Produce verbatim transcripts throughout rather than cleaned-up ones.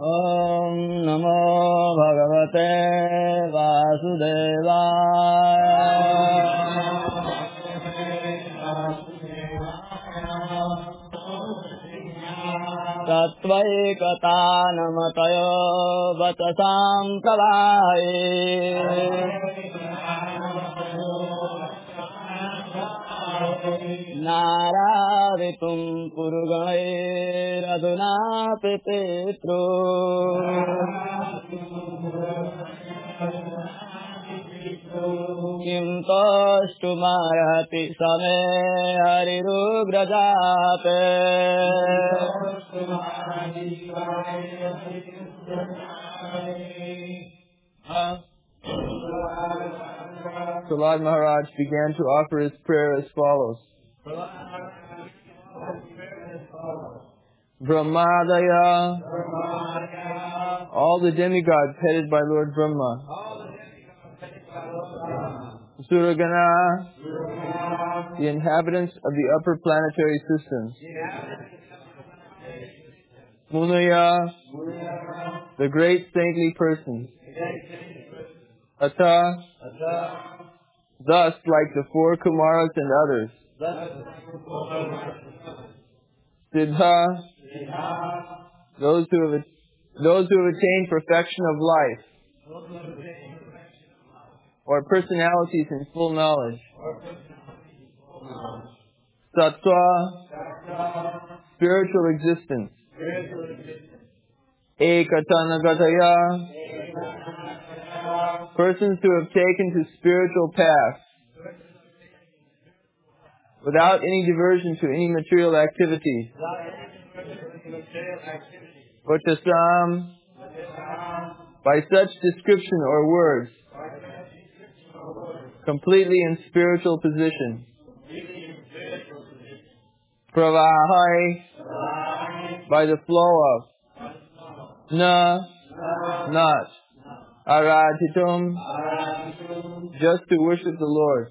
Om Namo Bhagavate Vasudevaya Tatvaikatanamatayo Vatasam Pravaye Naraditum Puruganair Aduna Petru Kim Toshtumarati Same Harirugrajate So Lord Maharaj began to offer his prayer as follows. Brahmadaya, all the demigods headed by Lord Brahma. Suragana, the inhabitants of the upper planetary systems. Munaya, the great saintly persons. Ata, thus like the four Kumaras and others. Siddha, those who have those who have attained perfection of life, or personalities in full knowledge. Sattva, spiritual existence. Ekatanagataya, persons who have taken to spiritual paths without any diversion to any material activities. Vatasam, by such description or words, completely in spiritual position. Pravahai, by the flow of. Na, not. Aradhitum, just to worship the Lord.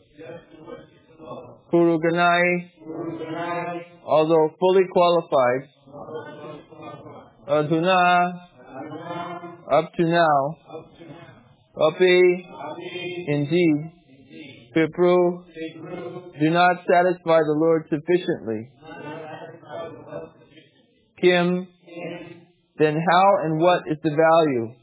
Kuruganai, although fully qualified. Adhuna, up to now. Api, indeed. Pipru, do not satisfy the Lord sufficiently. Kim, then how and what is the value?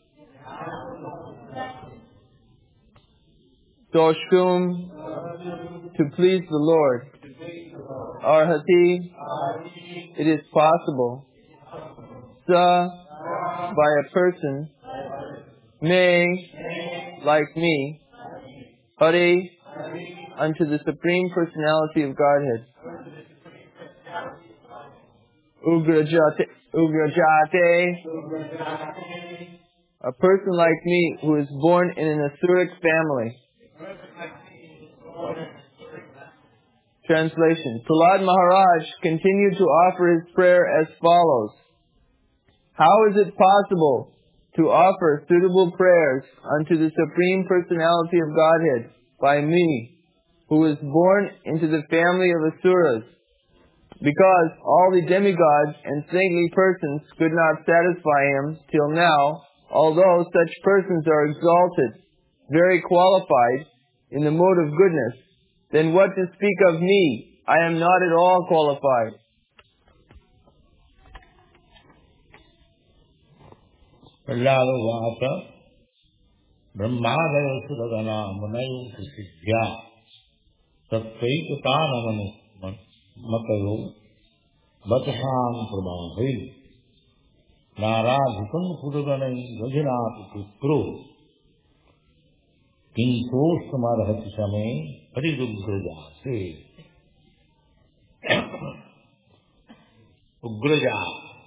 Doshkum, to please the Lord. Arhati, it is possible. Sa, by a person. May, like me. Hari, unto the Supreme Personality of Godhead. Ugrajate, Ugrajate, a person like me who is born in an Asuric family. Translation. Prahlad Maharaj continued to offer his prayer as follows. How is it possible to offer suitable prayers unto the Supreme Personality of Godhead by me, who was born into the family of Asuras, because all the demigods and saintly persons could not satisfy him till now, although such persons are exalted, very qualified in the mode of goodness, then what to speak of me? I am not at all qualified. Prahlada Vata Brahmadaya Suragana Manayu Siddhya Tatvaikatanamanu Matayo Vatasam Prabhavi Naradhitam Puruganai Rajinati Putru Kinto Samarahati Same Harirugrajase Ugraja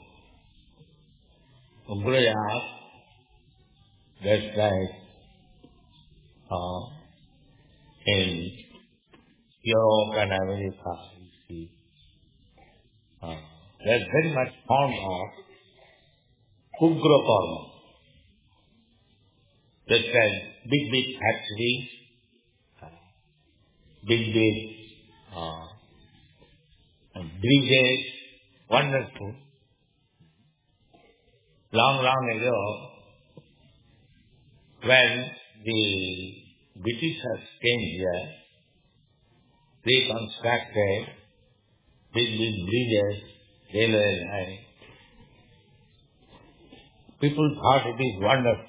Ugraja, that's like uh, in Europe and America, you see. Uh, that's very much fond of Ugra Karma. That's like big, big factories, uh, big, big uh, bridges, wonderful. long, long ago, when the Britishers came here, they constructed big, big bridges, railway line. People thought it is wonderful.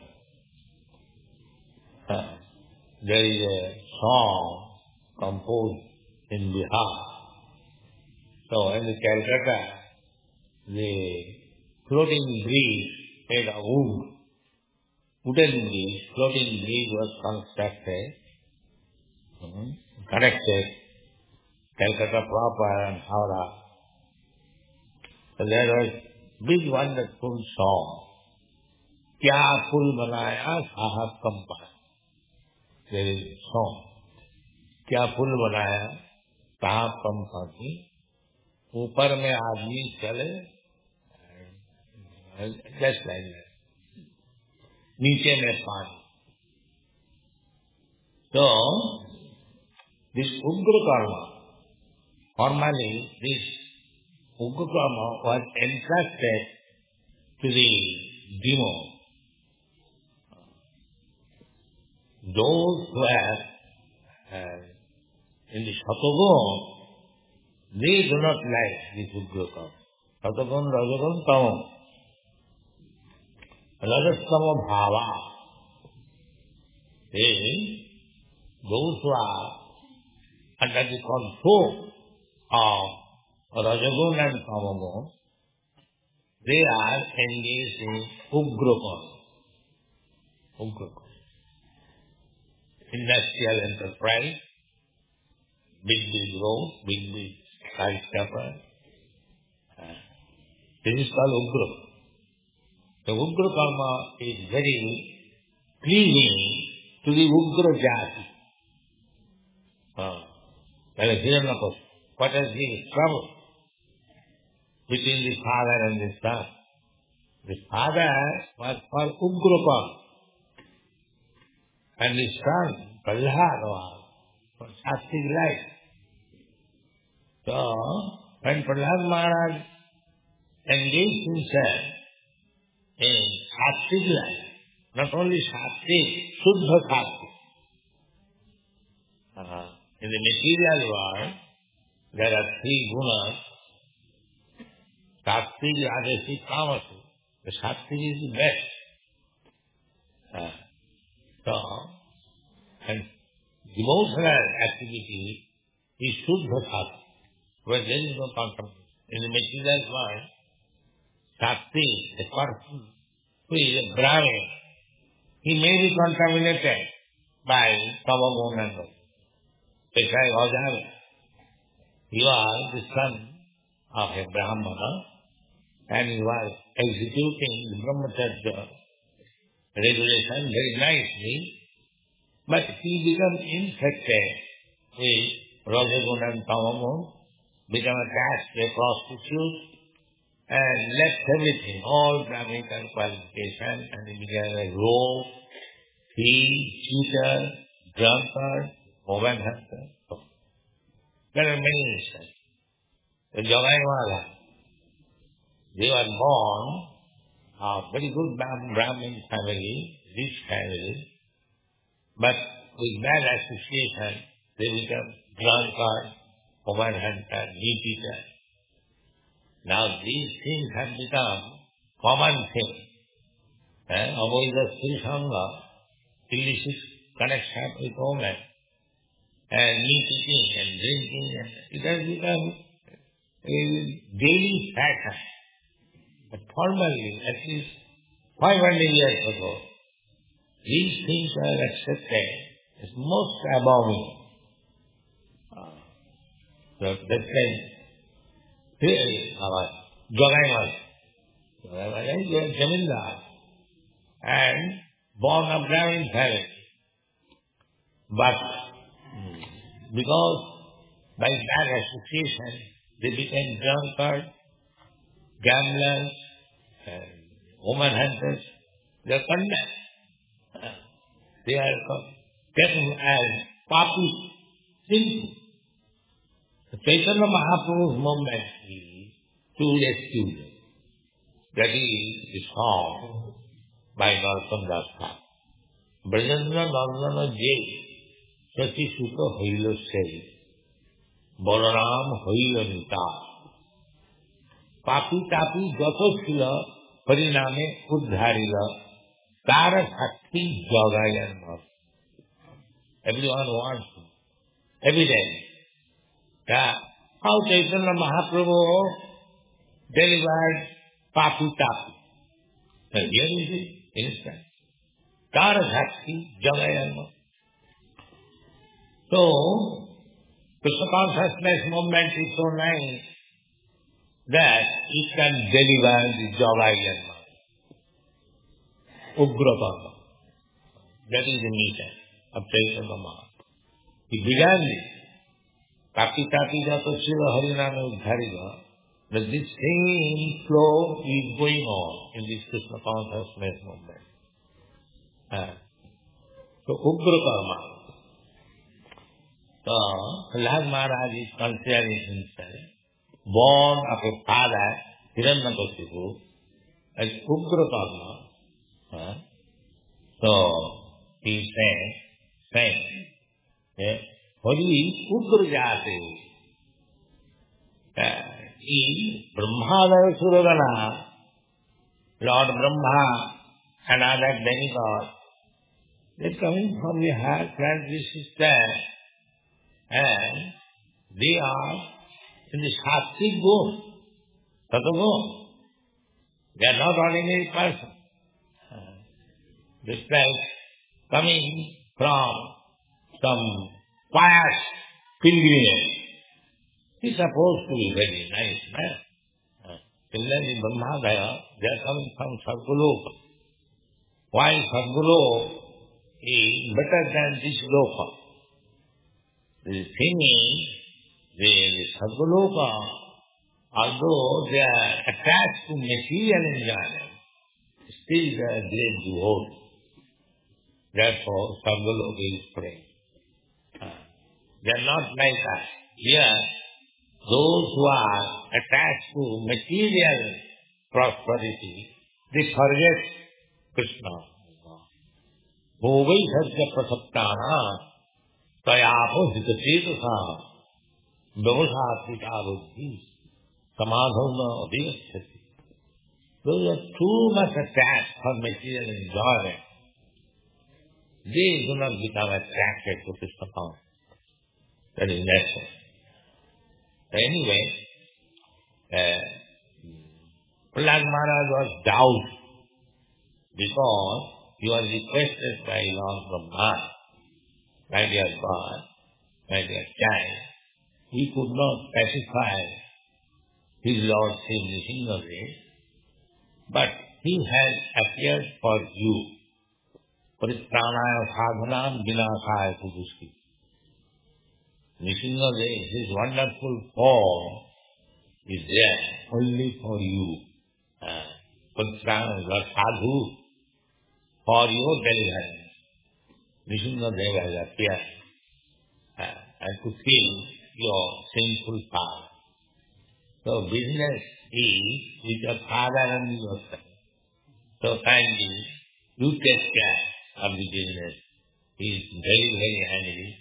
Uh, there is a song composed in Bihar. So in the Calcutta, the floating bridge made of wood, wooden bridge, floating bridge was constructed, hmm, connected Calcutta proper and Howrah. So there was big wonderful song. Kya phul banaya sahab kampa. There is a song. Kya phul banaya sahab kampa ki. ऊपर में आदमी चले, just like that. नीचे में पानी. So, this Ugra Karma, formally this Ugra Karma was entrusted to the demon. Those who are uh, in the Satagun, they do not like this Ugra Karma. Satagun, Rajagun, Tamam. Rajastama Bhava. They, those who are under the control of Rajagun and Tamagun, they are engaged in Ugra Karma. Ugra Karma. Industrial enterprise, big, big roads, big, big skyscraper. This is called Ugra. The Ugra Karma is very pleasing to the Ugra Jati. Uh, that is Hiranyakashipu. What has been trouble between the father and the son? The father was for Ugra Karma. And the son, Prahlad, was for Sattvic life. So, when Prahlad Maharaj engaged himself in Sattvic life, not only Sattvic, Shuddha Sattvic. Uh, in the material world, there are three gunas, Sattvic, Rajasic, Tamasic. The Sattvic is the best. Uh, so, and devotional activity is Shuddha Sattvic, where there is no contamination. In the material world, Sattvic, the person who is a Brahmin, he may be contaminated by Tamagun and all. Pesai Vajara. He was the son of a Brahmana and he was executing the Brahmacharya regulation very nicely, but he became infected with Rajagun and Tamagun, became attached to a prostitute, and left everything, all Brahminical qualifications, and he became a rogue, thief, cheater, drunkard, woman hunter. There are many instances. The Jogaiwala, they were born of very good Brahmin family, rich family, but with bad association, they become drunkard, woman hunter, meat eater. Now these things have become common things. Eh? Avoida Sri Sangha, illicit connection with women, and meat eating and drinking, and it has become a daily fashion. But formerly, at least five hundred years ago, these things were accepted as most abominable. Uh, so that's why here our Jogaiwala. Jogaiwala is a Zamindar and born of Brahmin family. But because by bad association they became drunkards, gamblers, and woman hunters. They are condemned. They are taken as papi, sinful. The Chaitanya Mahaprabhu's movement is to rescue them. That is the song by Narottama Das Thakur. Brajendra Nandana Jay Sati Sukha Hailo Sei Balaram Hailo Nita Papi Tapi Jato Sila Pariname Uddharila Tara Sakti Jagayan. Everyone wants to. Every day. Yeah. How Chaitanya Mahaprabhu delivered Papi Tapi. And here is the instant. Tara Sakti Jagayan. So, Krishna consciousness movement is so nice that it can deliver the Jagayan. Ugrapana. That is the meter of Chaitanya Mahaprabhu. He began this. Papi Tapi Jato Sila Hariname Uddharila. But this same flow is going on in this Krishna consciousness movement. Uh, so, Ugra Karma. So, Prahlad Maharaj is considering himself born of a father, Hiranyakashipu, as Ugra Karma. Uh, so, he is saying, saying, yeah, Hari Ugra Jati. Uh, in Brahma Suragana, Lord Brahma and other demigods, they are coming from the higher planetary system and they are in the Shakti Gun, Tatagun. They are not ordinary person. This like coming from some pious pilgrimage. He is supposed to be very nice man. Similarly, Brahmadaya, they are coming from Sadguluka. Why Sadguluka is better than this Loka? The thing is, the, the Sadguluka, although they are attached to material enjoyment, still they are great devotees. Therefore, Sadguluka is praying. They are not like us. Here, those who are attached to material prosperity, they forget Krishna. Bhovai sajya prasattana tayapo hitachetasam vyavasātrika buddhi samadhana adhiyacchati. Those are too much attached for material enjoyment. They do not become attracted to Krishna consciousness. That is natural. Anyway, uh, Prahlad Maharaj was doubted because he was requested by Lord Brahma, my dear God, my dear child, he could not pacify his Lordship Nrsimhadev, but he has appeared for you. Paritranaya sadhanam vinasaya kuduski. Nrsimhadev, his wonderful form is there only for you. Paritranaya, Lord Sadhu, for your deliverance. Nrsimhadev has appeared uh, and to kill your sinful power. So business is with your father and yourself. So kindly, you take care of the business. He is very, very angry.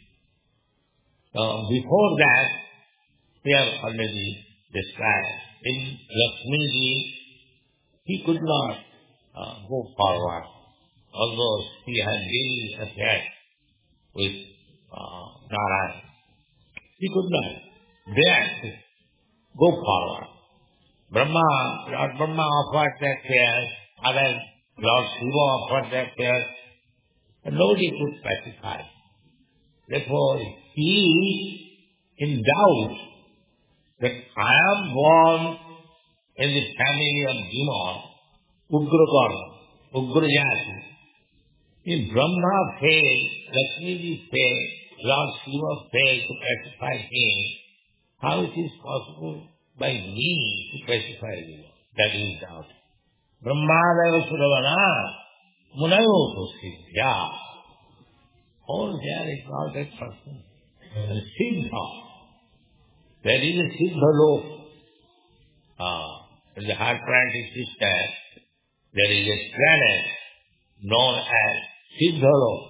So before that, we have already described. In Lakshmiji, he could not uh, go forward. Although he had daily affairs with uh, Narayan, he could not dare to go forward. Brahma, Lord Brahma offered their prayers, other Lord Shiva offered their prayers, and nobody could pacify. Therefore, he is in doubt that I am born in the family of demon, Ugrakarma, Ugrajati. If Brahma failed, Lakshmiji failed, Lord Shiva failed to pacify him, how it is possible by me to pacify you? That is doubt. Brahmadeva Suravana, Munayoto Siddhya. All there is not that person. Siddha. There is a Siddha Lok. Ah, in the heart planetary system, there is a planet known as Siddhaloka.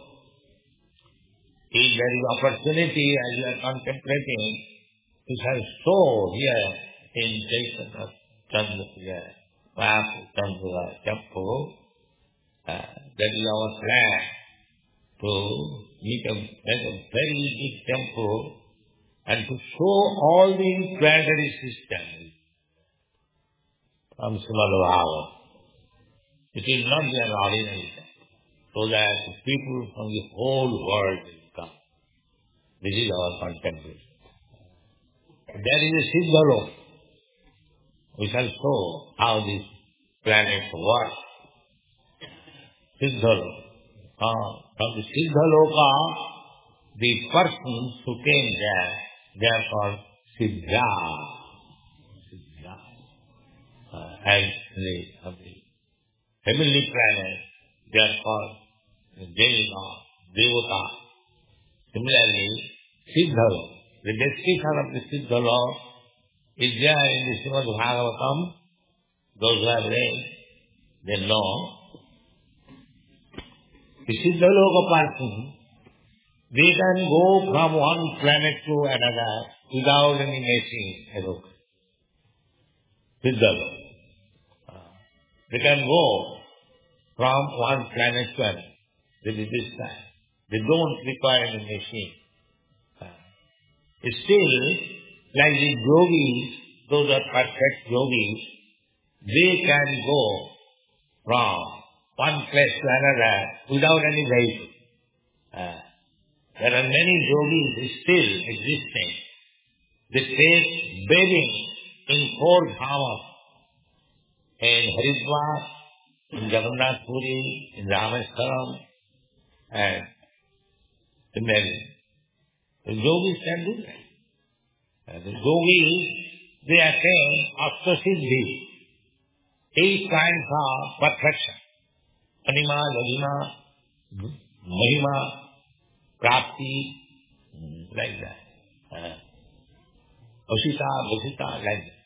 If there is opportunity as you are contemplating, you shall sow here in Chaitanya Chandra, Mahaprabhu Chandra Temple. Uh, that is our plan to make a, make a very big temple and to show all the planetary systems from Simadhava. It will not be an ordinary temple, so that people from the whole world will come. This is our contemplation. There is a Siddhaloka. We shall show how this planet works. Siddhaloka. Uh, from the Siddhaloka, the persons who came there, they are called Siddha. Siddha. Uh, and the, of the heavenly planet, they are called Devata. Devata. Similarly, Siddhaloka. The description of the Siddhaloka is there in the Srimad Bhagavatam. Those who have read, they know. The Siddhaloka person, they can go from one planet to another without any machine. Siddhaloka. They can go from one planet to another. That is this time. They don't require any machine. Still, like the yogis, those are perfect yogis, they can go from one place to another without any vehicle. Uh, there are many yogis still existing. They take bathing in four dhammas, in Haridwar, in Jagannath Puri, in Rameshwaram, and similarly. The yogis can do that. And the yogis, they attain Ashtasiddhi, eight kinds of perfection. Anima, Ladima, Mahima, Prapti, like that. Uh, Ashita, Vasita, like that.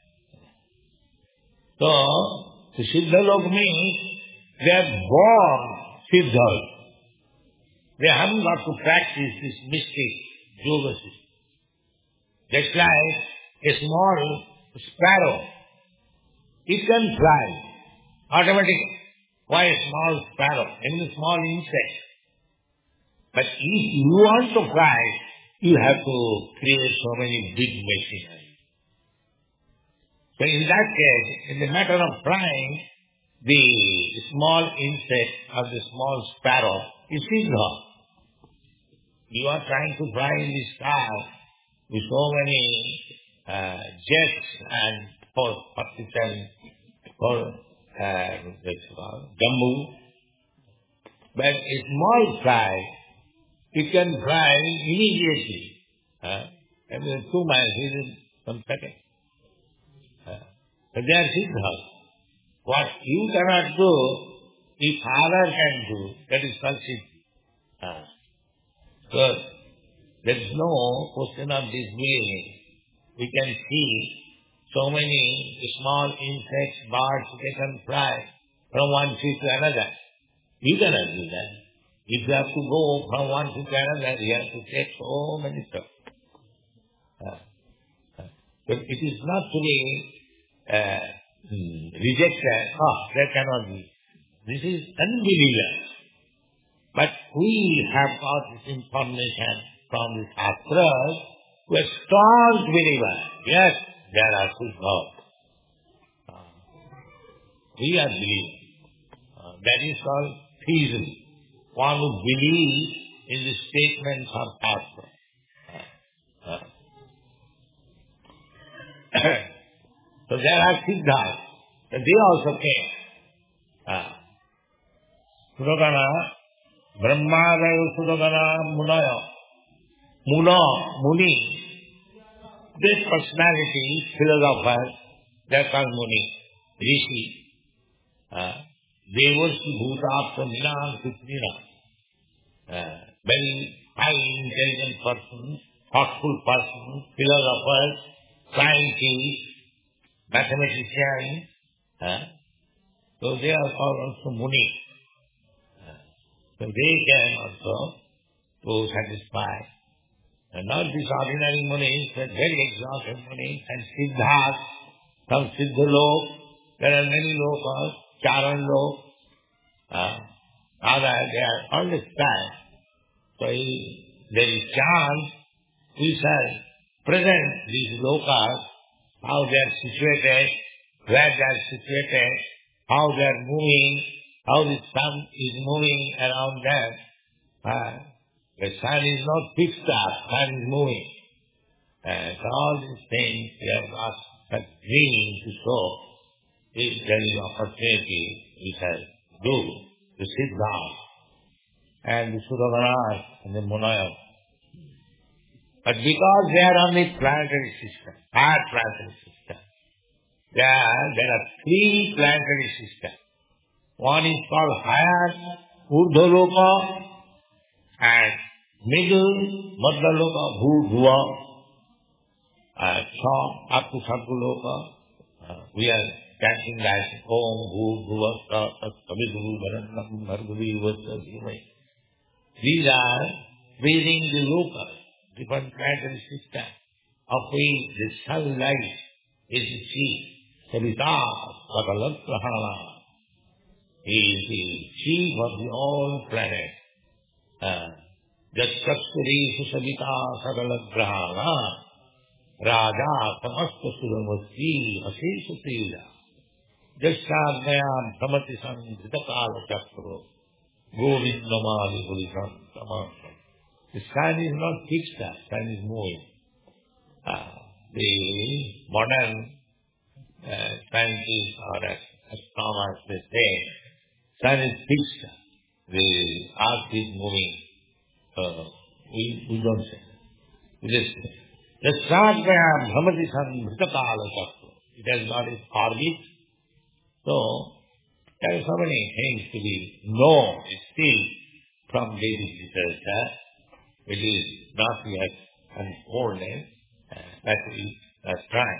So, the Siddhaloka means they are born Siddhaloka. They haven't got to practice this mystic yoga system. Just like a small sparrow, it can fly automatically. Why a small sparrow? Even a small insect. But if you want to fly, you have to create so many big machinery. So in that case, in the matter of flying, the small insect or the small sparrow is Siddha. You are trying to fly in the sky with so many uh, jets and for forty-seven, for uh, Jammu. But a small fly, it can fly immediately. Uh, every two miles within some seconds. Uh, but they are Siddha. What you cannot do, if Father can do, that is called Siddha. Uh, so, there is no question of disbelieving. We can see so many small insects, birds, they can fly from one tree to another. You cannot do that. If you have to go from one tree to another, you have to take so many steps. Uh, uh, but it is not to be uh, rejected. Oh, that cannot be. This is unbelievers. But we have got this information from the Shastras, who are strong believers. Yes, there are Siddha. Uh, we are believers. Uh, that is called theism. One who believes in the statements of Shastra. Uh, uh. So there are Siddhas. And they also came. Uh, Sudagana, Brahmadaya Sudagana Munaya. Muna, Muni. This personality, philosopher, they are called Muni. Rishi. Uh, Devarshi Bhutapta Minam Sutrina. Uh, very high intelligent person, thoughtful person, philosophers, scientists, mathematicians, Uh, so they are called also Muni. Uh, so they can also to satisfy. And not these ordinary Munis, but very exalted Munis and Siddhas, some Siddhalok. There are many lokas, Charan lok. Uh, other, they are all this time. So if there is chance, we shall present these lokas, how they are situated, where they are situated, how they are moving, how the sun is moving around them. Uh, the sun is not fixed up, sun is moving. And so all these things we have got such meaning to show. If there is opportunity, we shall do to sit down. And the Sudhavanas and the Munayam. But because they are on the planetary system, higher planetary system, there are, there are three planetary systems. One is called higher Urdhaloka and middle Madhyaloka Bhudhuva and some up to Sattva-loka. Uh, we are chanting that Om Bhudhuva Sattva-vidhu Varannam Bhargavi Vatsavimai. These are breathing the lokas, different planetary system, of which the sunlight is the chief. Savita Sakalagrahana. He is the chief of the all planets. Jaskasturi Susavita Sakalagrahana. Raja Samasta Suramasti Asesatila. Jaskadmayam Samati Samdhitakala Chakro. Govindamadi Purisam Samasam. The sun is not fixed, the sun is moving. Uh, the modern uh, scientists or astronomers, they say, sun is fixed, the earth is moving. Uh, we, we don't say that. We just say, Jaskadmayam Samati Samdhitakala Chakro. It has got its orbit. So, there are so many things to be known still from Vedic literature. It is not yet unfolded, uh, that we are trying.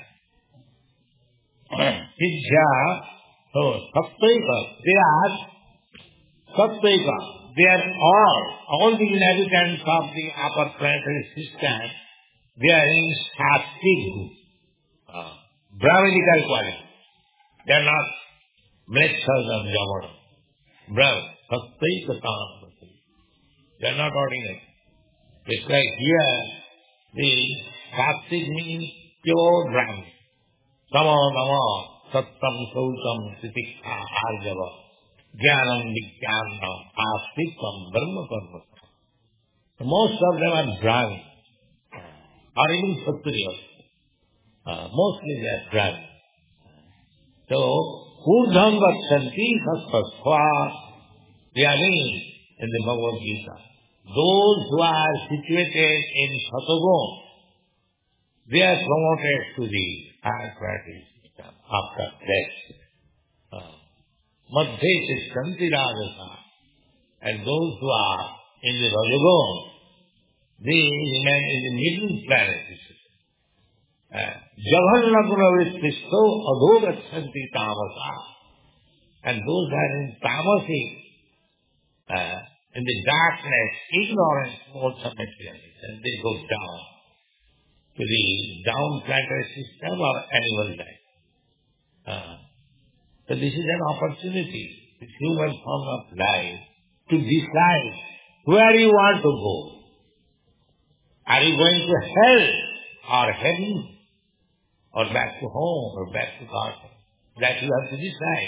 Siddhya, so Sattvaika, they are Sattvaika. They are all, all the inhabitants of the upper planetary system, they are in Sattvic, uh, Brahminical quality. They are not Mlechas of Javana. Brahman, Sattvaika Tam. They are not ordinary. It's like here, the Sattvic means pure Brahman. Samo Namo, Sattam Sautam Sitikha Arjava, Jnanam Vijnanam, Astikam Brahma Karma. Most of them are Brahmin, or even Kshatriya. Uh, mostly they are Brahmin. So, Urdham Vakshanti Sattva, they are named in the Bhagavad Gita. Those who are situated in Sattva, they are promoted to the higher planetary system after death. Uh, Madhya Shanti Rajasa. And those who are in the Rajagun, they remain in the middle planetary system. Javanna Gunavististo Adhogat Shanti Tamasa. And those who are in Tamasi, uh, in the darkness, ignorance modes of materialism, they go down to the down planetary system or animal life. Uh, so this is an opportunity, this human form of life, to decide where you want to go. Are you going to hell or heaven, or back to home or back to God? That you have to decide.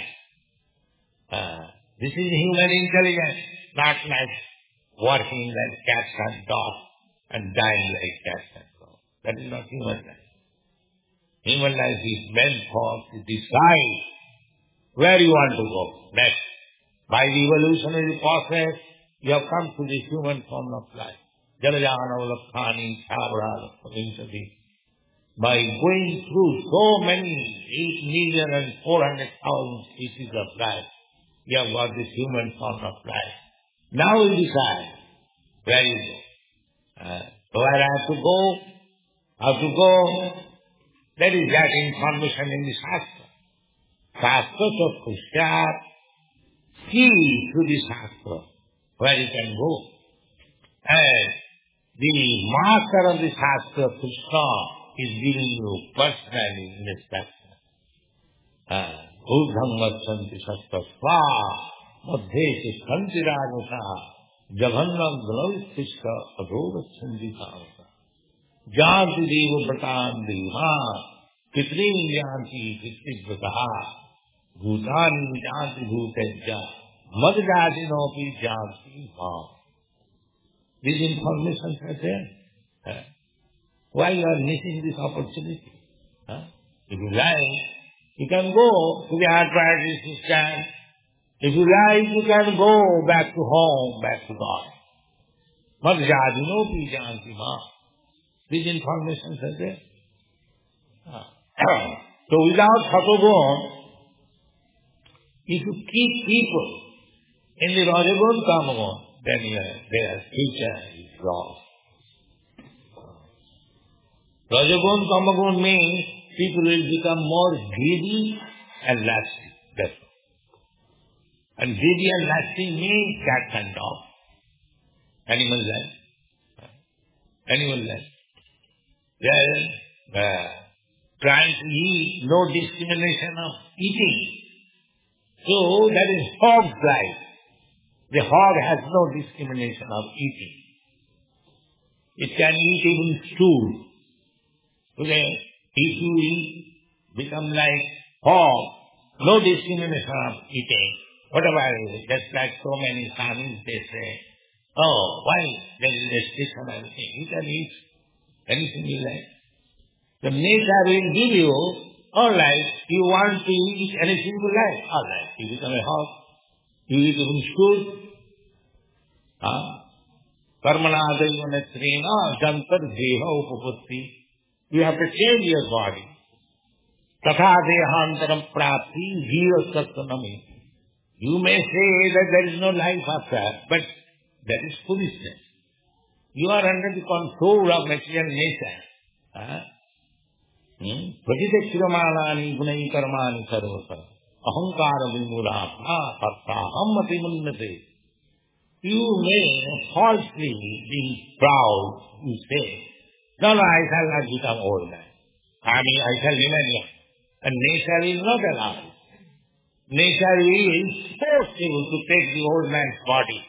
Uh, this is human intelligence, not like working like cats and dogs and dying like cats and dogs. That is not human life. Human life is meant for to decide where you want to go next. By the evolutionary process, you have come to the human form of life. Jalajana Ulakhani, Chabra, Lakshmi. By going through so many, eight million and four hundred thousand species of life, you have got this human form of life. Now you decide where you go. Uh, where I have to go, how to go, that is that information in the Shastra. Shastra Chatusya, key to the Shastra, where you can go. And the master of the Shastra, Krishna, is giving you personally instruction. Urdham Vacchanti Shastra Sva, Madhesi Shanti Rajasa, Javannam Glavistishka, Adho Vacchanti Samasa. Janti Devo Bratan Deva, Pitri Janti Pitri Brataha, Bhutani Janti Bhutejja, Madhjati Nopi Janti Ma. This information is there. Why you are missing this opportunity? Huh? If you like, you can go to the arthritis stand. If you like, you can go back to home, back to God. Madhjati Nopi Janti Ma. This information is there. So without Sattvagun, if you keep people in the Rajagun Tamagun, then their future is lost. Rajagun Tamagun means people will become more greedy and lasting. That's all. And greedy and lasting means cat and dog. Animal life. Animal life. They are uh, trying to eat, no discrimination of eating. So that is hog's life. The hog has no discrimination of eating. It can eat even stool. Today, if you eat, become like hog, no discrimination of eating. What about it? Just like so many Swamis, they say, oh, why there is restriction on everything? You can eat anything you like. The nature will give you, all right, you want to eat anything you like, all right, you become a hog. You eat even stool. Karmanadayanatrena jantar deha upapatti. You have to change your body. Tatha dehantaram prapti jiva sattanami. You may say that there is no life after, but that is foolishness. You are under the control of material nature. Pratidakshiramanani gunai karmani sarvasa. Ahankara vimurapha tattaham atimunnate. You may falsely be proud, you say, no, no, I shall not become old man. I mean, I shall remain young. And nature is not allowed. Nature is forceful to take the old man's body.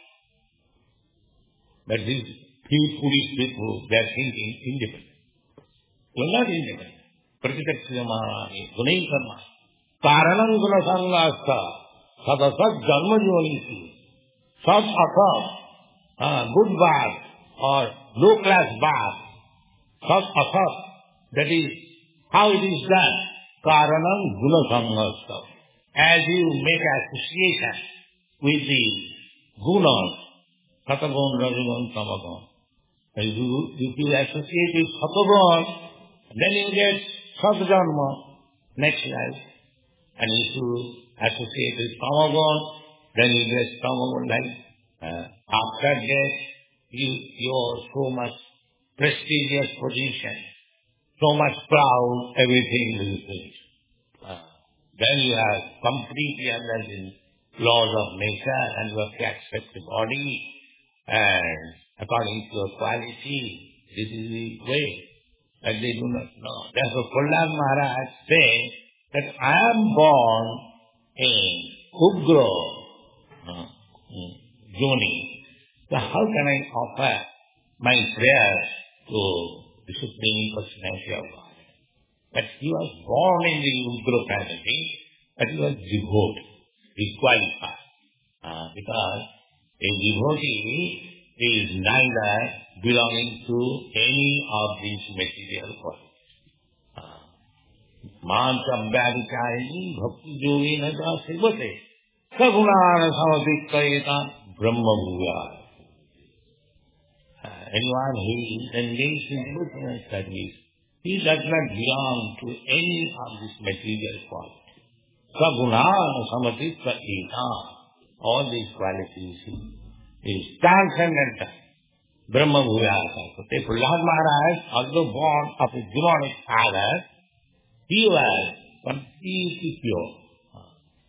But these few foolish people, they are thinking independent. We are not independent. Pratidakshiramanani gunai karma. Karanam guna sangasta sadasat janma jonisi. Sat asat, good bath or low class bath. Sat asat, that is how it is done. Karanam guna sangasta. As you make association with the gunas, Sattvagun, Rajagun, Tamagun. If you, if you associate with Sattvagun, then you get Satjanma, next life. And if you associate with Tamagun, then you get Tamagun life. Uh, after that, you, you are so much prestigious position, so much proud, everything will finish. Uh, then you are completely under the laws of nature and you have to accept the body and according to your quality, this is the way. But they do not know. Therefore, Prahlad Maharaj says that I am born in Ugra uh, Joni. So how can I offer my prayer to the Supreme Personality of God? But he was born in the Ugra family, but he was devoted, disqualified. Uh, because a devotee is neither belonging to any of these material qualities. Mantam Vyadicharini Bhakti Yogena Dasivate Sagunana Samavikkayeta Brahma Bhuya. Anyone who is engaged in devotional studies, he does not belong to any of these material qualities. Sagunana Samavikkayeta. All these qualities is transcendental. Brahma Bhuyasa. So, Prahlad Maharaj, although born of a demonic father, he was completely pure.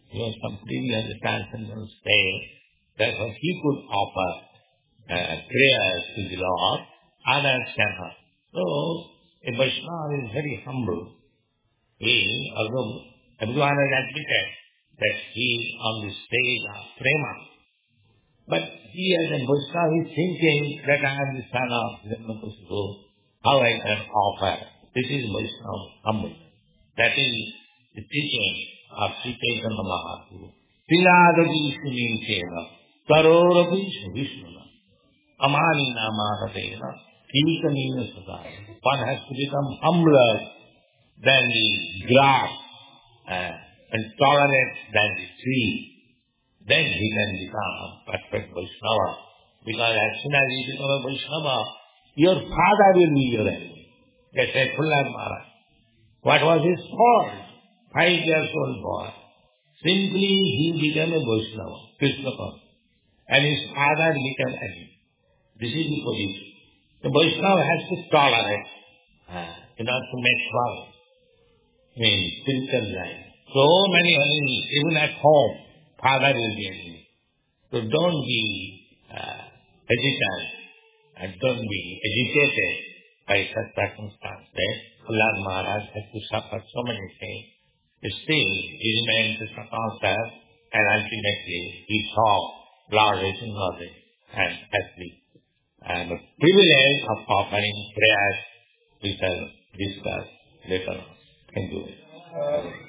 Because some previous transcendents say that he could offer uh, prayers to the Lord, others cannot. So, a Vaishnava is very humble. He, although everyone has admitted that he is on the stage of prema, but he as a Vaishnava is thinking that I am the son of Hiranyakashipu, how I can offer. This is Vaishnava humble. That is the teaching of Sri Chaitanya Mahaprabhu. Siladati Sunitena, Karorapi Vishnuna, Amani Namaratena, Kikanina Sadhana. One has to become humbler than the grass uh, and tolerant than the tree. Then he can become a perfect Vaishnava. Because as soon as you become a Vaishnava, your father will be your enemy. That's a Prahlad Maharaj. What was his fault? Five years old boy. Simply he became a Vaishnava, Krishna conscious. And his father became enemy. This is the position. The Vaishnava has to tolerate uh, in order to make progress in spiritual life. So many enemies, even at home, father will be enemy. So don't be uh, hesitant and don't be agitated by such circumstances. Prahlad Maharaj has to suffer so many things. Still, he remained Krishna conscious and ultimately he saw Lord Vishnudev and has the uh, privilege of offering prayers, which I'll discuss later on. Thank you.